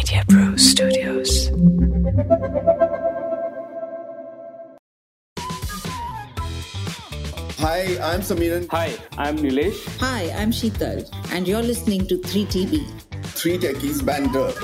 Media Pro Studios. Hi, I'm Samiran. Hi, I'm Nilesh. Hi, I'm Sheetal, and you're listening to 3TB. Three Techies Banter.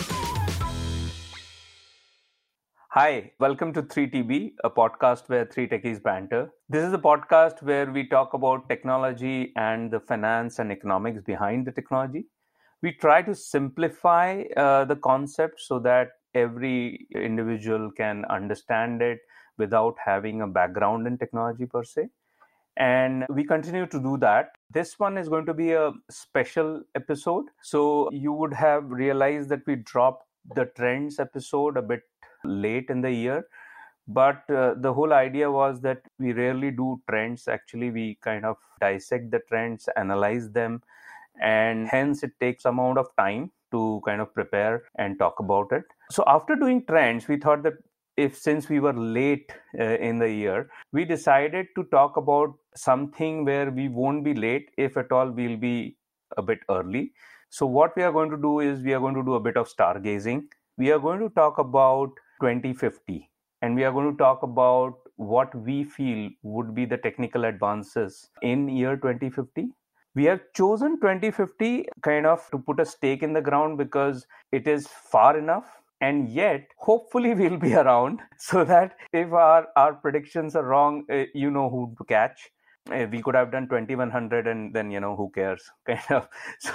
Hi, welcome to 3TB, a podcast where three techies banter. This is a podcast where we talk about technology and the finance and economics behind the technology. We try to simplify the concept so that every individual can understand it without having a background in technology per se. And we continue to do that. This one is going to be a special episode. So you would have realized that we dropped the trends episode a bit late in the year. But the whole idea was that we rarely do trends. Actually, we kind of dissect the trends, analyze them, and hence it takes some amount of time to kind of prepare and talk about it. So after doing trends, we thought that since we were late in the year, we decided to talk about something where we won't be late. If at all, we'll be a bit early. So what we are going to do is we are going to do a bit of stargazing. We are going to talk about 2050, and we are going to talk about what we feel would be the technical advances in year 2050. We have chosen 2050 kind of to put a stake in the ground because it is far enough, and yet hopefully we'll be around so that if our predictions are wrong, you know who to catch. We could have done 2100 and then who cares kind of.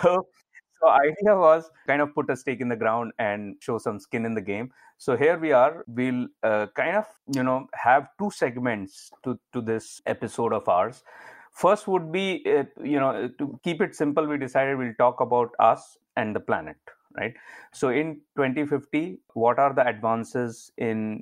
So idea was kind of put a stake in the ground and show some skin in the game. So here we are. We'll kind of have two segments to this episode of ours. First would be to keep it simple, we decided we'll talk about us and the planet, right? So in 2050, what are the advances in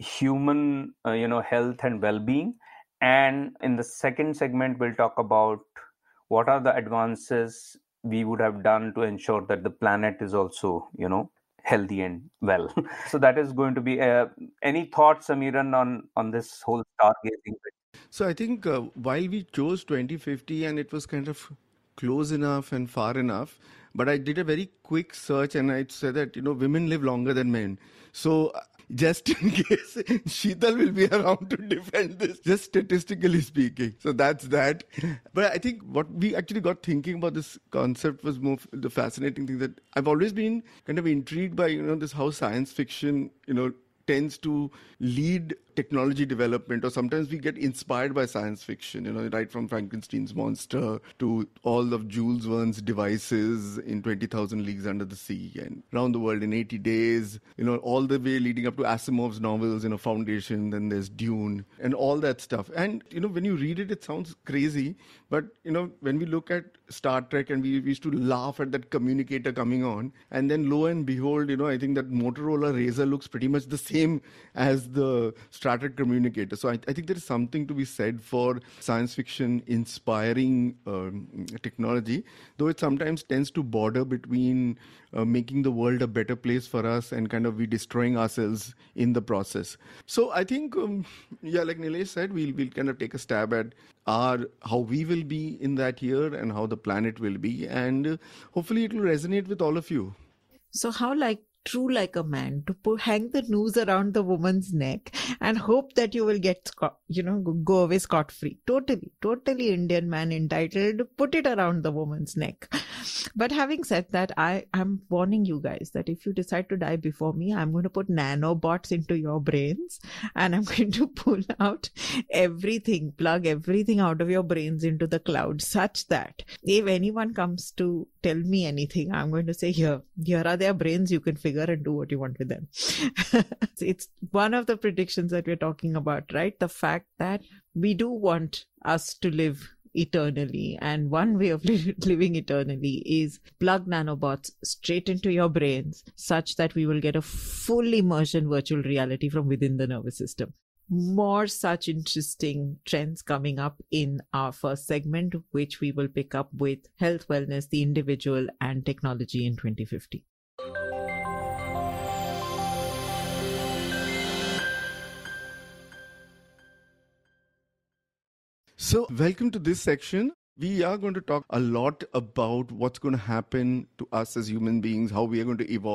human health and well-being? And in the second segment, we'll talk about what are the advances we would have done to ensure that the planet is also healthy and well. So that is going to be any thoughts, Samiran, on this whole stargazing bit? So I think while we chose 2050 and it was kind of close enough and far enough, but I did a very quick search and I said that, women live longer than men. So just in case, Sheetal will be around to defend this, just statistically speaking. So that's that. But I think what we actually got thinking about this concept was more the fascinating thing that I've always been kind of intrigued by, this how science fiction, tends to lead technology development, or sometimes we get inspired by science fiction, right from Frankenstein's monster to all of Jules Verne's devices in 20,000 Leagues Under the Sea and Round the World in 80 Days, all the way leading up to Asimov's novels, Foundation, then there's Dune and all that stuff. And, when you read it, it sounds crazy. But, when we look at Star Trek and we used to laugh at that communicator coming on, and then lo and behold, I think that Motorola Razr looks pretty much the same as the Star Trek communicator. So I think there is something to be said for science fiction inspiring technology, though it sometimes tends to border between making the world a better place for us and kind of we destroying ourselves in the process. So I think, like Nilesh said, we'll kind of take a stab at how we will be in that year and how the planet will be, and hopefully it will resonate with all of you. So how true like a man to hang the noose around the woman's neck and hope that you will get go away scot-free. Totally Indian man entitled to put it around the woman's neck. But having said that, I'm warning you guys that if you decide to die before me, I'm going to put nanobots into your brains and I'm going to pull out everything, plug everything out of your brains into the cloud, such that if anyone comes to tell me anything, I'm going to say, here are their brains, you can figure and do what you want with them. It's one of the predictions that we're talking about, right? The fact that we do want us to live eternally, and one way of living eternally is plug nanobots straight into your brains such that we will get a full immersion virtual reality from within the nervous system. More such interesting trends coming up in our first segment, which we will pick up with health, wellness, the individual, and technology in 2050. So welcome to this section. We are going to talk a lot about what's going to happen to us as human beings, how we are going to evolve,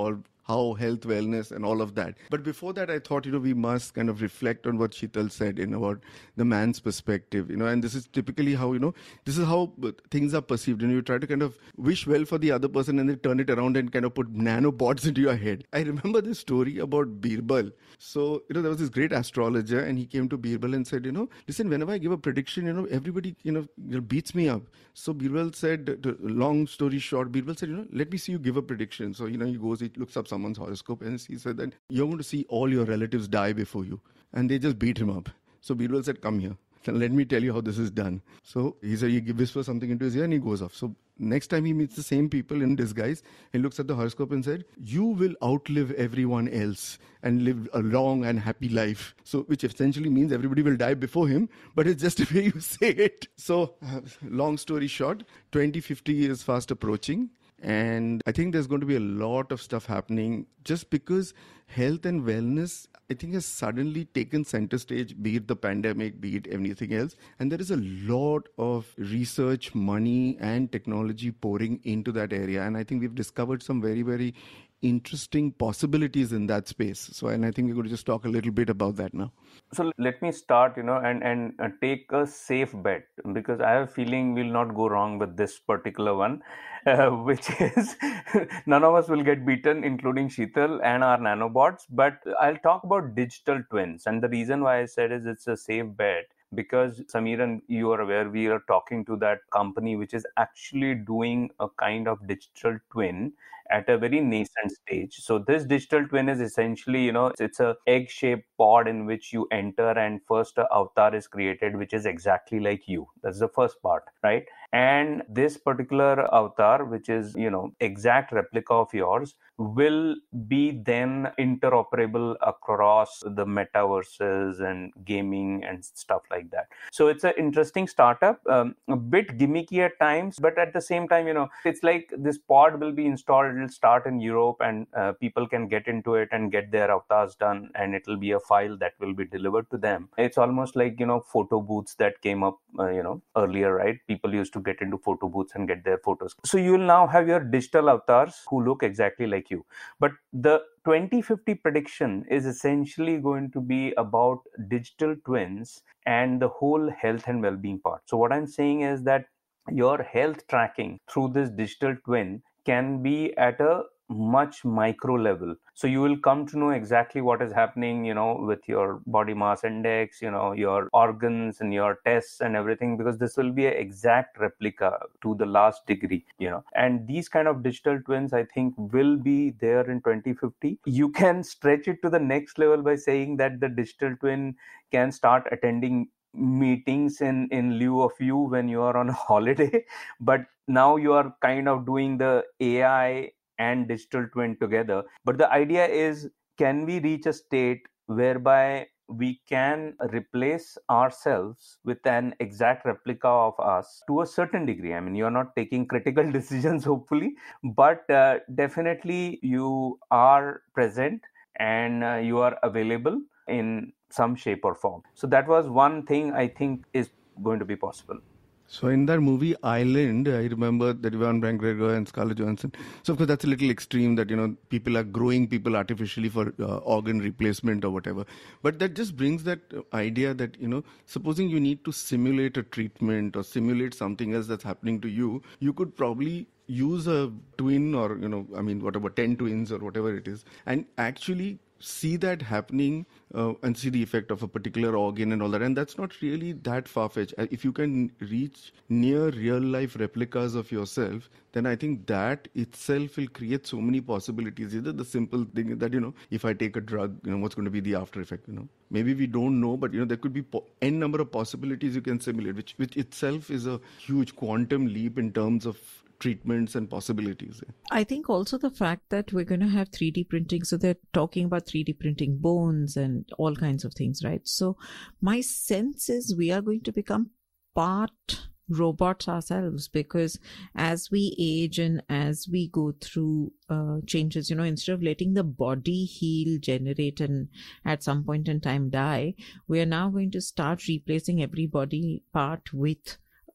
how health, wellness and all of that. But before that, I thought, we must kind of reflect on what Sheetal said about the man's perspective, and this is typically how, this is how things are perceived. You try to kind of wish well for the other person and then turn it around and kind of put nanobots into your head. I remember this story about Birbal. So, there was this great astrologer and he came to Birbal and said, listen, whenever I give a prediction, everybody, beats me up. So Birbal said, long story short, Birbal said, let me see you give a prediction. So, he goes, he looks up someone's horoscope and he said that you're going to see all your relatives die before you. And they just beat him up. So Birbal said, come here. Let me tell you how this is done. So he said, he whispers something into his ear and he goes off. So next time he meets the same people in disguise, he looks at the horoscope and said, you will outlive everyone else and live a long and happy life. So which essentially means everybody will die before him, but it's just the way you say it. So long story short, 2050 is fast approaching. And I think there's going to be a lot of stuff happening just because health and wellness, I think, has suddenly taken center stage, be it the pandemic, be it anything else. And there is a lot of research, money and technology pouring into that area. And I think we've discovered some very, very interesting possibilities in that space. So, and I think we're going to just talk a little bit about that now. So let me start, and take a safe bet, because I have a feeling we'll not go wrong with this particular one, which is none of us will get beaten, including Sheetal and our nanobots. But I'll talk about digital twins. And the reason why I said is it's a safe bet, because Samiran, you are aware, we are talking to that company which is actually doing a kind of digital twin at a very nascent stage. So this digital twin is essentially, it's a egg-shaped pod in which you enter and first an avatar is created, which is exactly like you. That's the first part, right? And this particular avatar, which is, exact replica of yours, will be then interoperable across the metaverses and gaming and stuff like that. So it's an interesting startup, a bit gimmicky at times, but at the same time, it's like this pod will be installed, it'll start in Europe and people can get into it and get their avatars done, and it'll be a file that will be delivered to them. It's almost like, photo booths that came up, earlier, right? People used to get into photo booths and get their photos. So you will now have your digital avatars who look exactly like you. But the 2050 prediction is essentially going to be about digital twins and the whole health and well-being part. So what I'm saying is that your health tracking through this digital twin can be at a much micro level. So you will come to know exactly what is happening, with your body mass index, your organs and your tests and everything, because this will be an exact replica to the last degree, and these kind of digital twins, I think, will be there in 2050. You can stretch it to the next level by saying that the digital twin can start attending meetings in lieu of you when you are on a holiday, but now you are kind of doing the AI and digital twin together. But the idea is, can we reach a state whereby we can replace ourselves with an exact replica of us to a certain degree? I mean, you're not taking critical decisions, hopefully, but definitely you are present and you are available in some shape or form. So that was one thing I think is going to be possible. So in that movie Island, I remember that Ewan McGregor and Scarlett Johansson. So of course that's a little extreme that, people are growing people artificially for organ replacement or whatever. But that just brings that idea that, supposing you need to simulate a treatment or simulate something else that's happening to you, you could probably use a twin or, 10 twins or whatever it is, and actually see that happening and see the effect of a particular organ and all that. And that's not really that far-fetched. If you can reach near real-life replicas of yourself, then I think that itself will create so many possibilities. Either the simple thing that, if I take a drug, what's going to be the after effect, Maybe we don't know, but, there could be n number of possibilities you can simulate, which itself is a huge quantum leap in terms of treatments and possibilities. I think also the fact that we're going to have 3D printing, so they're talking about 3D printing bones and all kinds of things, right? So my sense is we are going to become part robots ourselves, because as we age and as we go through changes, instead of letting the body heal, generate, and at some point in time die, we are now going to start replacing every body part with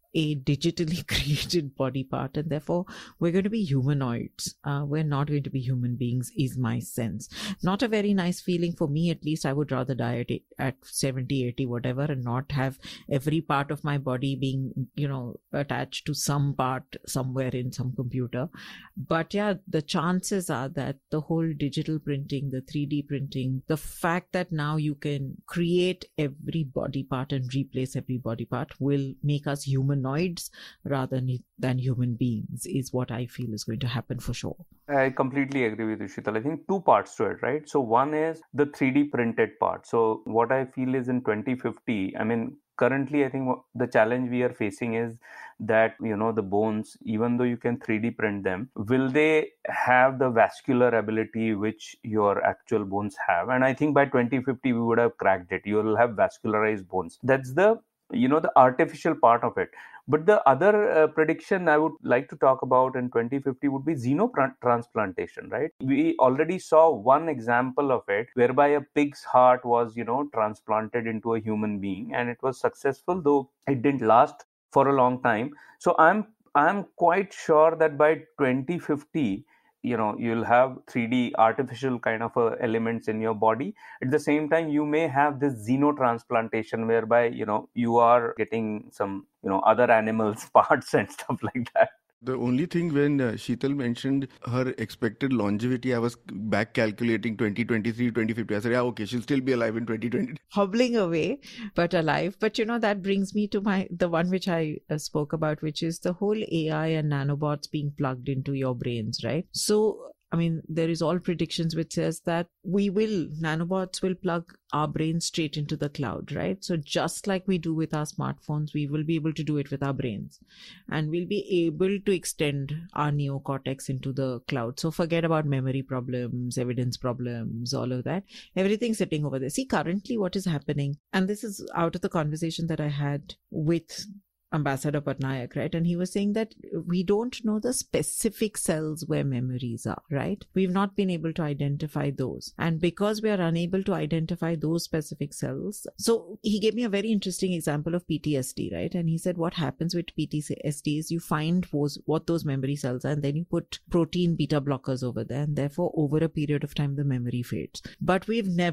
a digitally created body part, and therefore we're going to be humanoids. We're not going to be human beings, is my sense. Not a very nice feeling for me, at least. I would rather die at 70, 80, whatever, and not have every part of my body being, attached to some part somewhere in some computer. But yeah, the chances are that the whole digital printing, the 3D printing, the fact that now you can create every body part and replace every body part will make us humanoids rather than human beings, is what I feel is going to happen for sure. I completely agree with you, Sheetal. I think two parts to it, right? So one is the 3D printed part. So what I feel is in 2050, currently, I think the challenge we are facing is that, the bones, even though you can 3D print them, will they have the vascular ability which your actual bones have? And I think by 2050, we would have cracked it. You will have vascularized bones. That's the artificial part of it. But the other prediction I would like to talk about in 2050 would be xenotransplantation, right? We already saw one example of it whereby a pig's heart was, transplanted into a human being, and it was successful, though it didn't last for a long time. So I'm quite sure that by 2050, you'll have 3D artificial kind of elements in your body. At the same time, you may have this xenotransplantation whereby you are getting some other animals parts and stuff like that. The only thing when Sheetal mentioned her expected longevity, I was back calculating 2023, 2050. I said, yeah, okay, she'll still be alive in 2020. Hobbling away, but alive. But that brings me to the one which I spoke about, which is the whole AI and nanobots being plugged into your brains, right? So, there is all predictions which says that nanobots will plug our brains straight into the cloud, right? So just like we do with our smartphones, we will be able to do it with our brains, and we'll be able to extend our neocortex into the cloud. So forget about memory problems, evidence problems, all of that. Everything's sitting over there. See, currently what is happening, and this is out of the conversation that I had with Ambassador Patnaik, right? And he was saying that we don't know the specific cells where memories are, right? We've not been able to identify those. And because we are unable to identify those specific cells, so he gave me a very interesting example of PTSD, right? And he said what happens with PTSD is you find what those memory cells are, and then you put protein beta blockers over there, and therefore over a period of time the memory fades. But we know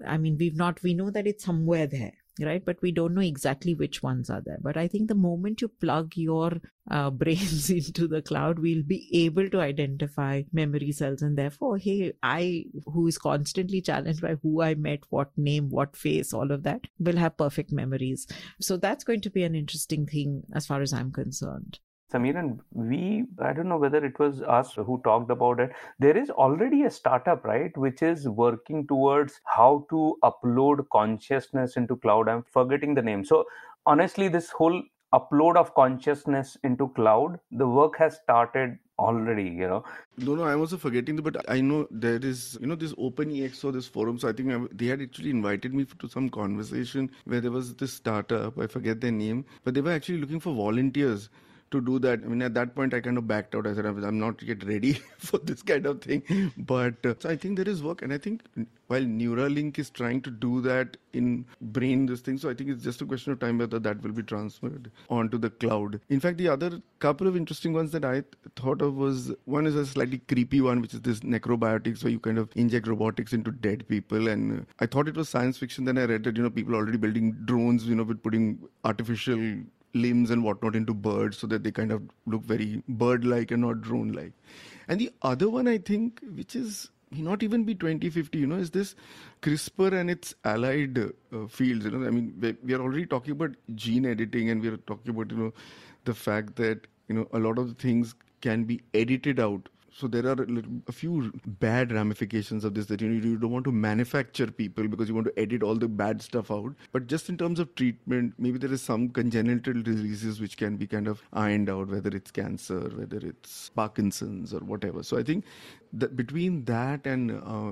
that it's somewhere there, right? But we don't know exactly which ones are there. But I think the moment you plug your brains into the cloud, we'll be able to identify memory cells. And therefore, hey, who is constantly challenged by who I met, what name, what face, all of that, will have perfect memories. So that's going to be an interesting thing as far as I'm concerned. Samiran, I don't know whether it was us who talked about it. There is already a startup, right, which is working towards how to upload consciousness into cloud. I'm forgetting the name. So honestly, this whole upload of consciousness into cloud, the work has started already, No, I'm also forgetting, but I know there is, this OpenEXO, this forum. So I think they had actually invited me to some conversation where there was this startup, I forget their name, but they were actually looking for volunteers to do that. At that point, I kind of backed out. I said, I'm not yet ready for this kind of thing. But so I think there is work. And I think while Neuralink is trying to do that in brain, this thing, so I think it's just a question of time whether that will be transferred onto the cloud. In fact, the other couple of interesting ones that I thought of was, one is a slightly creepy one, which is this necrobiotics, where you kind of inject robotics into dead people. And I thought it was science fiction. Then I read that, people are already building drones, with putting artificial limbs and whatnot into birds so that they kind of look very bird-like and not drone-like. And the other one, I think, which is may not even be 2050, is this CRISPR and its allied fields. We are already talking about gene editing, and we are talking about, the fact that, a lot of the things can be edited out. So there are a few bad ramifications of this, that you don't want to manufacture people because you want to edit all the bad stuff out. But just in terms of treatment, maybe there is some congenital diseases which can be kind of ironed out, whether it's cancer, whether it's Parkinson's or whatever. So I think that between that and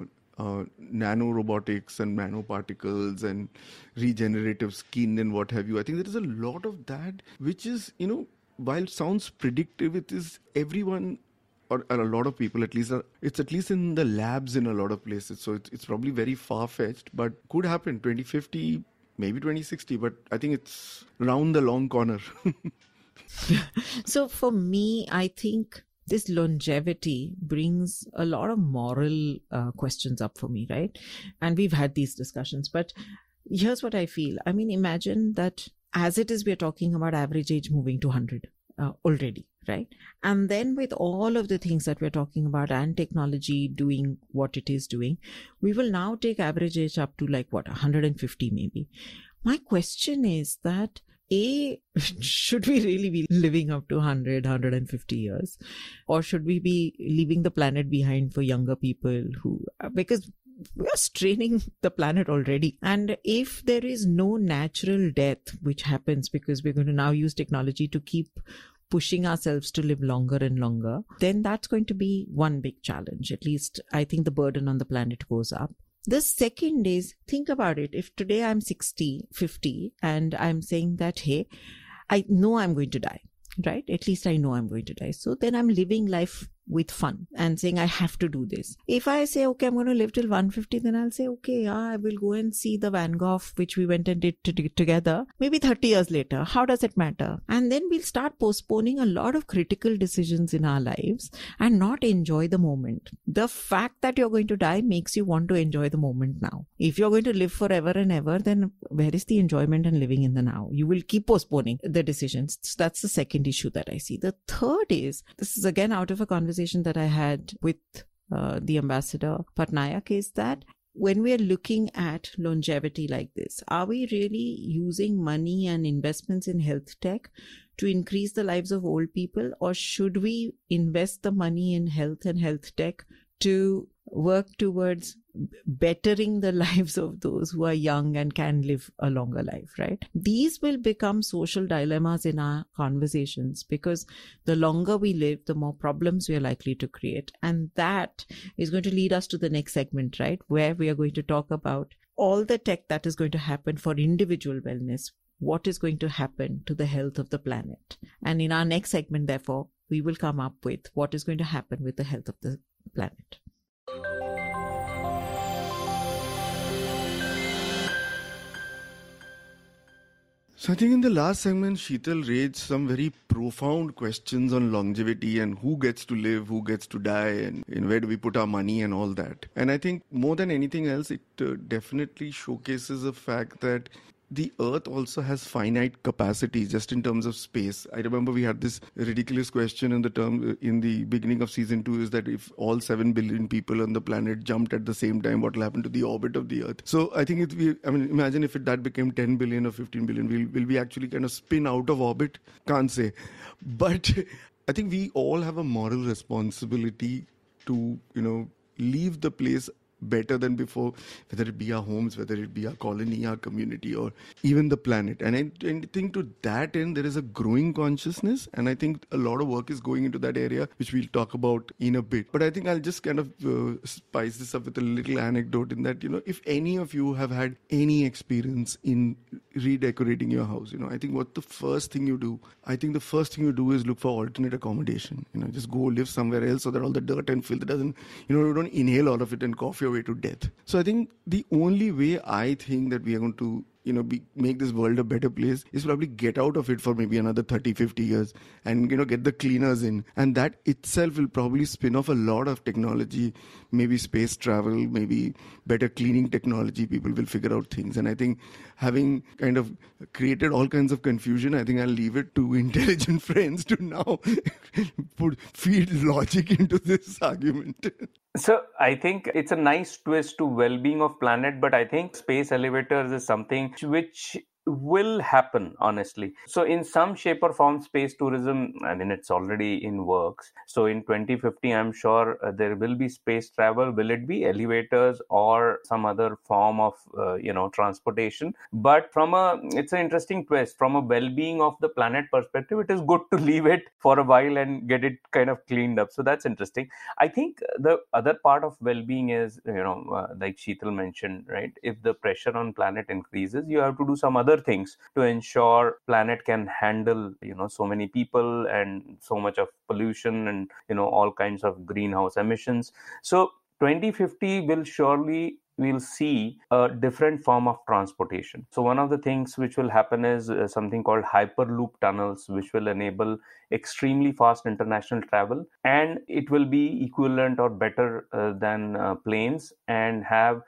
nanorobotics and nanoparticles and regenerative skin and what have you, I think there is a lot of that which is, while it sounds predictive, it is everyone, or a lot of people at least, it's at least in the labs in a lot of places. So it's probably very far-fetched, but could happen 2050, maybe 2060, but I think it's round the long corner. So for me, I think this longevity brings a lot of moral questions up for me, right? And we've had these discussions, but here's what I feel. I mean, imagine that as it is, we're talking about average age moving to 100 already, right? And then with all of the things that we're talking about and technology doing what it is doing, we will now take average age up to like what, 150 maybe. My question is that should we really be living up to 100, 150 years? Or should we be leaving the planet behind for younger people because we are straining the planet already. And if there is no natural death, which happens because we're going to now use technology to keep pushing ourselves to live longer and longer, then that's going to be one big challenge. At least I think the burden on the planet goes up. The second is, think about it. If today I'm 60, 50, and I'm saying that, hey, I know I'm going to die, right? At least I know I'm going to die. So then I'm living life with fun and saying I have to do this. If I say, okay, I'm going to live till 150, then I'll say, okay, yeah, I will go and see the Van Gogh, which we went and did together, maybe 30 years later. How does it matter? And then we'll start postponing a lot of critical decisions in our lives and not enjoy the moment. The fact that you're going to die makes you want to enjoy the moment now. If you're going to live forever and ever, then where is the enjoyment in living in the now? You will keep postponing the decisions. So that's the second issue that I see. The third is, this is again out of a conversation that I had with the ambassador Patnaik, is that when we are looking at longevity like this, are we really using money and investments in health tech to increase the lives of old people, or should we invest the money in health and health tech to work towards bettering the lives of those who are young and can live a longer life, right? These will become social dilemmas in our conversations, because the longer we live, the more problems we are likely to create. And that is going to lead us to the next segment, right? Where we are going to talk about all the tech that is going to happen for individual wellness. What is going to happen to the health of the planet? And in our next segment, therefore, we will come up with what is going to happen with the health of the planet. So I think in the last segment, Sheetal raised some very profound questions on longevity and who gets to live, who gets to die, and where do we put our money and all that. And I think more than anything else, it definitely showcases the fact that the earth also has finite capacity just in terms of space. I remember we had this ridiculous question in the beginning of season 2, is that if all 7 billion people on the planet jumped at the same time, what will happen to the orbit of the earth? So I think imagine if that became 10 billion or 15 billion, will we actually kind of spin out of orbit? Can't say. But I think we all have a moral responsibility to, leave the place better than before, whether it be our homes, whether it be our colony, our community, or even the planet. And I think to that end, there is a growing consciousness, and I think a lot of work is going into that area, which we'll talk about in a bit. But I think I'll just kind of spice this up with a little anecdote in that, if any of you have had any experience in redecorating your house, I think the first thing you do is look for alternate accommodation. Just go live somewhere else so that all the dirt and filth doesn't, you don't inhale all of it and cough your way to death. So I think the only way I think that we are going to make this world a better place is probably get out of it for maybe another 30, 50 years and, get the cleaners in. And that itself will probably spin off a lot of technology, maybe space travel, maybe better cleaning technology. People will figure out things. And I think having kind of created all kinds of confusion, I think I'll leave it to intelligent friends to now feed logic into this argument. So I think it's a nice twist to well-being of planet, but I think space elevators is something which will happen, honestly. So in some shape or form, space tourism, it's already in works. So in 2050, I'm sure there will be space travel. Will it be elevators or some other form of, transportation? But it's an interesting twist. From a well-being of the planet perspective, it is good to leave it for a while and get it kind of cleaned up. So that's interesting. I think the other part of well-being is, like Sheetal mentioned, right? If the pressure on planet increases, you have to do some other things to ensure planet can handle so many people and so much of pollution and all kinds of greenhouse emissions. So 2050 will surely we'll see a different form of transportation. So one of the things which will happen is something called hyperloop tunnels, which will enable extremely fast international travel, and it will be equivalent or better than planes, and have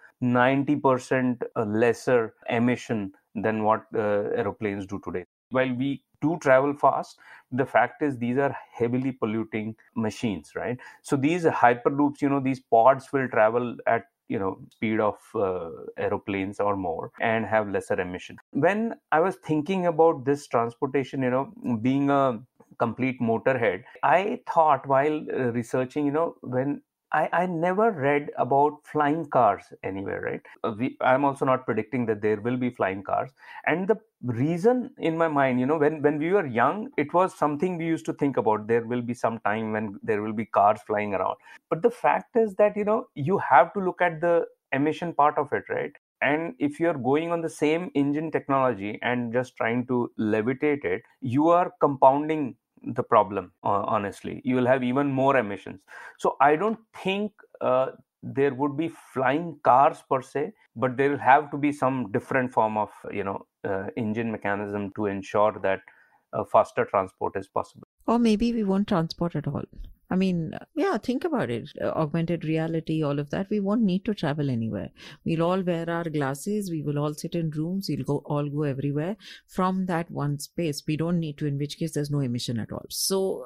90% lesser emission than what aeroplanes do today. While we do travel fast, the fact is these are heavily polluting machines, right? So these hyperloops, these pods will travel at speed of aeroplanes or more, and have lesser emission. When I was thinking about this transportation, being a complete motorhead, I thought while researching, when I never read about flying cars anywhere, right? I'm also not predicting that there will be flying cars. And the reason in my mind, when we were young, it was something we used to think about. There will be some time when there will be cars flying around. But the fact is that, you have to look at the emission part of it, right? And if you're going on the same engine technology and just trying to levitate it, you are compounding the problem. Honestly, you will have even more emissions. So I don't think there would be flying cars per se, but there will have to be some different form of engine mechanism to ensure that faster transport is possible. Or maybe we won't transport at all. I mean, yeah, think about it. Augmented reality, all of that. We won't need to travel anywhere. We'll all wear our glasses. We will all sit in rooms. We'll all go everywhere from that one space. We don't need to, in which case there's no emission at all. So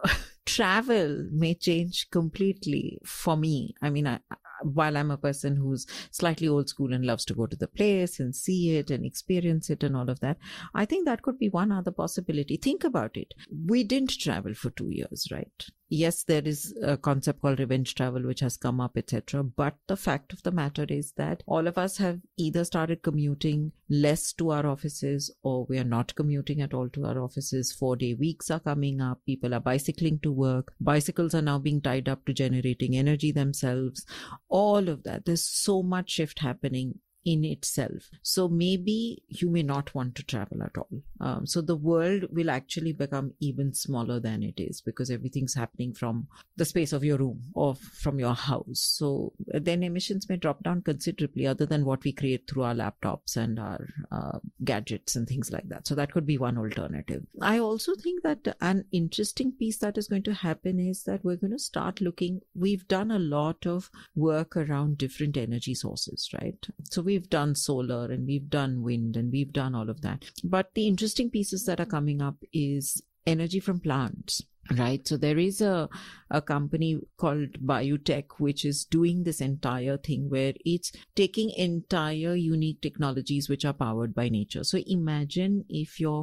travel may change completely for me. I mean, while I'm a person who's slightly old school and loves to go to the place and see it and experience it and all of that, I think that could be one other possibility. Think about it. We didn't travel for 2 years, right? Yes, there is a concept called revenge travel, which has come up, etc. But the fact of the matter is that all of us have either started commuting less to our offices, or we are not commuting at all to our offices. 4-day weeks are coming up. People are bicycling to work. Bicycles are now being tied up to generating energy themselves. All of that. There's so much shift happening in itself. So maybe you may not want to travel at all. So the world will actually become even smaller than it is, because everything's happening from the space of your room or from your house. So then emissions may drop down considerably, other than what we create through our laptops and our gadgets and things like that. So that could be one alternative. I also think that an interesting piece that is going to happen is that we're going to start looking. We've done a lot of work around different energy sources, right? So we've done solar and we've done wind and we've done all of that. But the interesting pieces that are coming up is energy from plants. Right. So there is a company called Biotech, which is doing this entire thing where it's taking entire unique technologies which are powered by nature. So imagine if your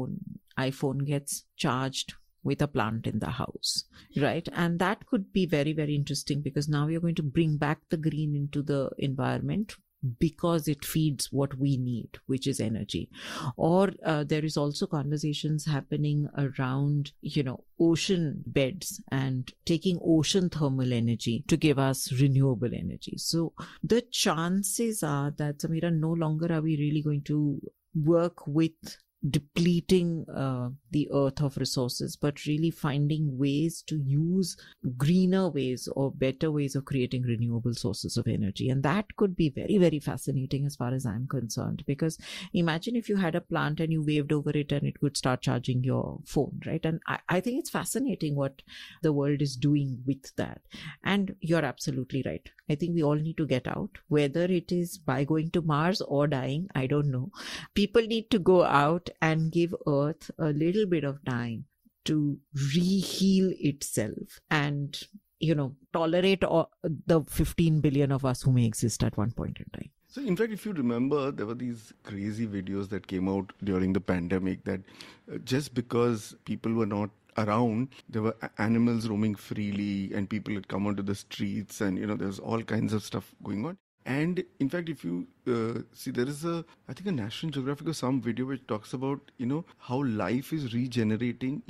iPhone gets charged with a plant in the house, right? And that could be very, very interesting, because now you're going to bring back the green into the environment, because it feeds what we need, which is energy. Or there is also conversations happening around, ocean beds and taking ocean thermal energy to give us renewable energy. So the chances are that, Samira, no longer are we really going to work with depleting the earth of resources, but really finding ways to use greener ways or better ways of creating renewable sources of energy. And that could be very, very fascinating as far as I'm concerned, because imagine if you had a plant and you waved over it and it could start charging your phone, right? And I think it's fascinating what the world is doing with that. And you're absolutely right. I think we all need to get out, whether it is by going to Mars or dying, I don't know. People need to go out and give Earth a little bit of time to re-heal itself and, tolerate the 15 billion of us who may exist at one point in time. So, in fact, if you remember, there were these crazy videos that came out during the pandemic that just because people were not around, there were animals roaming freely and people had come onto the streets and, there's all kinds of stuff going on. And in fact, if you see, there is a National Geographic or some video which talks about, how life is regenerating in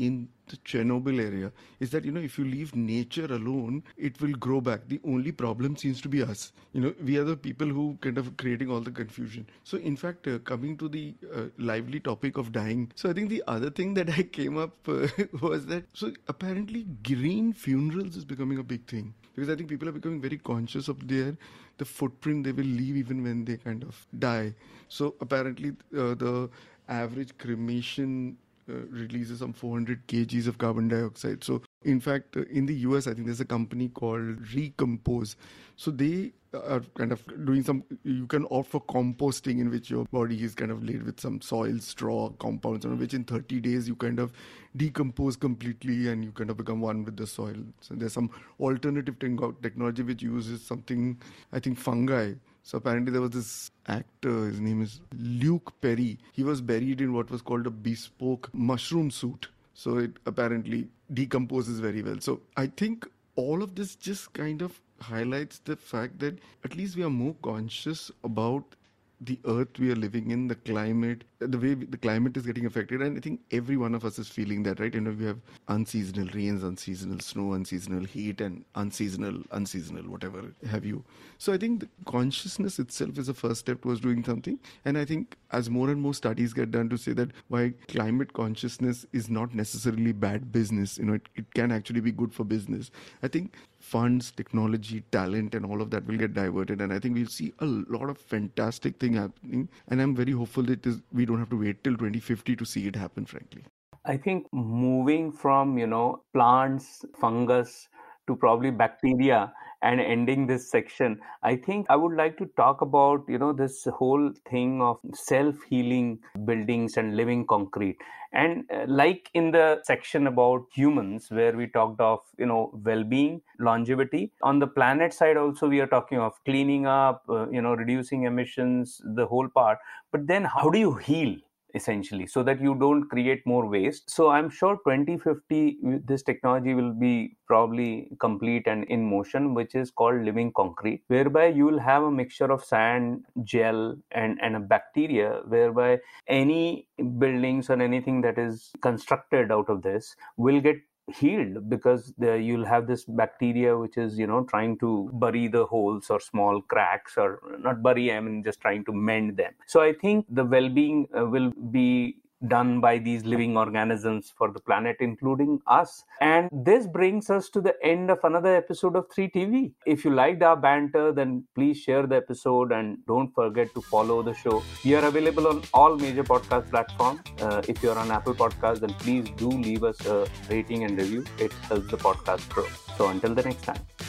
the Chernobyl area is that, if you leave nature alone, it will grow back. The only problem seems to be us. We are the people who kind of creating all the confusion. So in fact, coming to the lively topic of dying. So I think the other thing that I came up was that, so apparently green funerals is becoming a big thing. Because I think people are becoming very conscious of the footprint they will leave even when they kind of die. So apparently the average cremation releases some 400 kgs of carbon dioxide. So in fact, in the US, I think there's a company called Recompose. So they are kind of doing you can opt for composting, in which your body is kind of laid with some soil, straw, compounds, on which in 30 days you kind of decompose completely and you kind of become one with the soil. So there's some alternative technology which uses something, I think fungi. So apparently there was this actor, his name is Luke Perry. He was buried in what was called a bespoke mushroom suit. So it apparently decomposes very well. So I think all of this just kind of highlights the fact that at least we are more conscious about the earth we are living in, the climate, the way the climate is getting affected. And I think every one of us is feeling that, right? We have unseasonal rains, unseasonal snow, unseasonal heat, and unseasonal, whatever have you. So I think the consciousness itself is a first step towards doing something. And I think as more and more studies get done to say that why climate consciousness is not necessarily bad business, it can actually be good for business. I think funds, technology, talent, and all of that will get diverted. And I think we'll see a lot of fantastic things happening. And I'm very hopeful that we don't have to wait till 2050 to see it happen, frankly. I think moving from, plants, fungus to probably bacteria and ending this section, I think I would like to talk about, this whole thing of self-healing buildings and living concrete. And like in the section about humans, where we talked of, well-being, longevity, on the planet side also, we are talking of cleaning up, reducing emissions, the whole part. But then how do you heal? Essentially, so that you don't create more waste. So I'm sure 2050, this technology will be probably complete and in motion, which is called living concrete, whereby you will have a mixture of sand, gel, and a bacteria, whereby any buildings or anything that is constructed out of this will get healed, because you'll have this bacteria which is trying to bury the holes or small cracks, or not bury, just trying to mend them. So I think the well-being will be done by these living organisms for the planet, including us. And this brings us to the end of another episode of 3TV. If you liked our banter, then please share the episode and don't forget to follow the show. We are available on all major podcast platforms. If you're on Apple Podcasts, then please do leave us a rating and review. It helps the podcast grow. So until the next time.